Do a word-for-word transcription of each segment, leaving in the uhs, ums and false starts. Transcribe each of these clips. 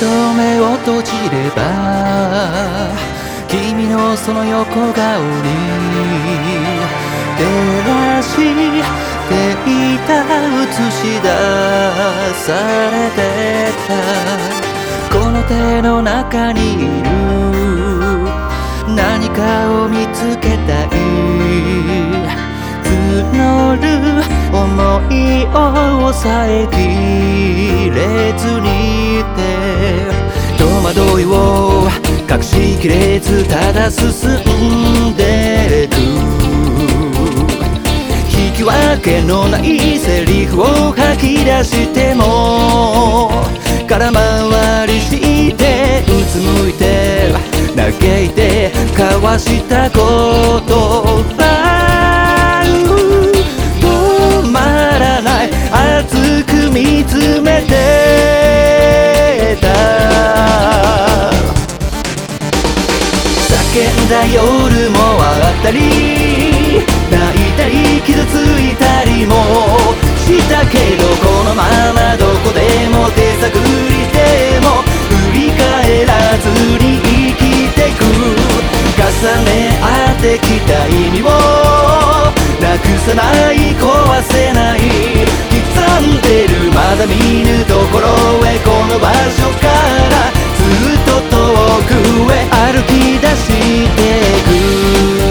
と目を閉じれば君のその横顔に照らしていた映し出されてたこの手の中にいる何かを見つけたい募る想いを抑えきれずにいて戸惑いを隠しきれずただ進んでく引き分けのないセリフを吐き出しても空回りしてうつむいて嘆いて交わした言葉止まらない熱く見つめてた叫んだ夜もあったり泣いたり傷ついたりもしたけどこのままどこでも手探りでも振り返らずに生きてく重ね合ってきた意味をなくさない壊せない刻んでるまだ見ぬところへこの場所からずっと遠くへ歩き出してく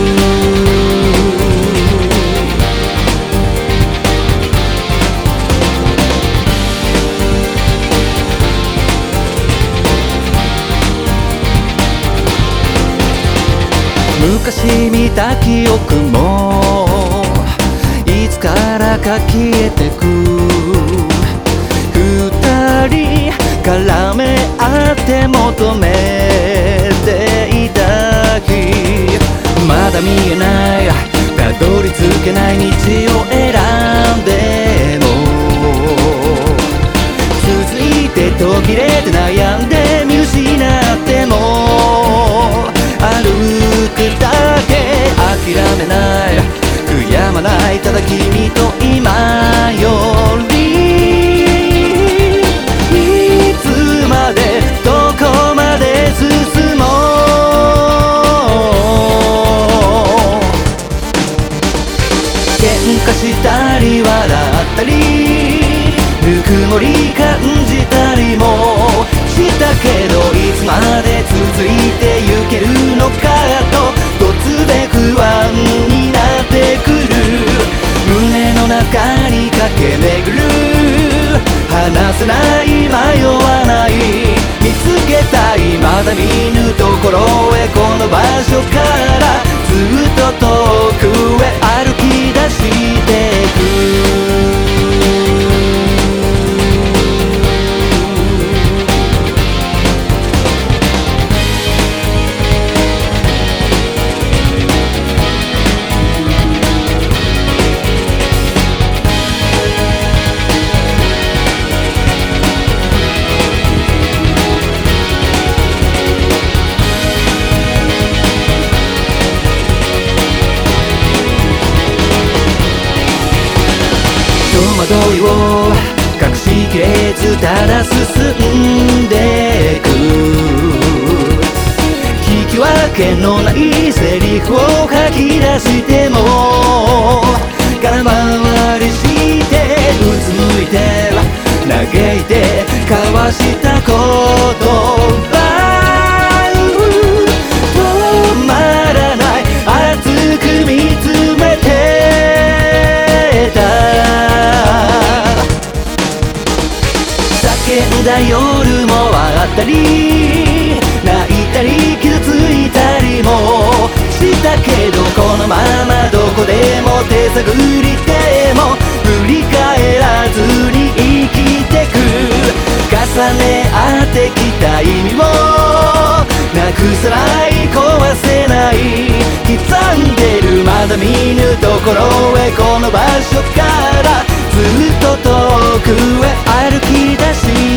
昔見た記憶もいつからか消えてく二人絡め合って求めていた日まだ見えないたどり着けない道を選んでも続いて途切れて悩んで見失っても歩くだけ諦めない悔やまないただ君と今よりいつまでどこまで進もう喧嘩したり笑ったりぬくもり感じたりもしたけどいつまで続いてゆけるのかと突然不安になってくる胸の中に駆け巡る離せない迷わない見つけたいまだ見ぬところへこの場所からずっと遠くへ歩き出してく戸惑いを隠しきれずただ進んでく引き分けのないセリフを吐き出しても空回りしてうつむいて嘆いて交わした言葉止まらない熱く見つめてた叫んだ夜もあったり泣いたり傷ついたりもしたけどこのままどこでも手探りでも振り返らずに生きてく重ね合ってきた意味をなくさない壊せない刻んでるまだ見ぬところへこの場所からずっと遠くへ歩き出し